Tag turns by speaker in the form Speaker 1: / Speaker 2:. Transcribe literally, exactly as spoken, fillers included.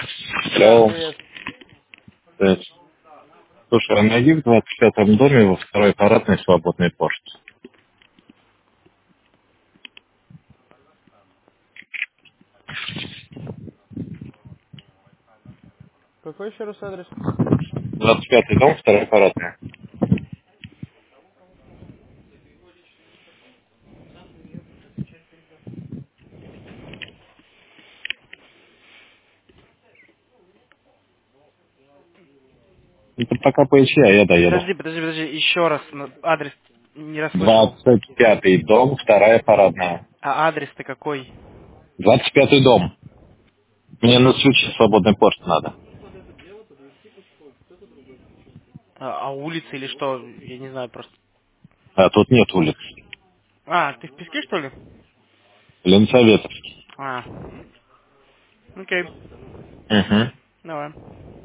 Speaker 1: Да,
Speaker 2: Алло.
Speaker 1: привет.
Speaker 2: Э, Слушай, а найди в двадцать пятом доме во второй парадной свободной почте.
Speaker 1: Какой еще раз адрес?
Speaker 2: двадцать пятый дом, второй парадная. Это пока поищи, а я доеду.
Speaker 1: Подожди, подожди, подожди, еще раз на- адрес не расслышал.
Speaker 2: двадцать пятый дом, вторая парадная.
Speaker 1: А адрес-то какой?
Speaker 2: двадцать пятый дом. Мне на случай свободной почты надо.
Speaker 1: А, а улица или что? Я не знаю просто.
Speaker 2: А тут нет улиц.
Speaker 1: А, ты в Песке, что ли?
Speaker 2: Ленсоветовский.
Speaker 1: А, окей,
Speaker 2: Угу.
Speaker 1: давай.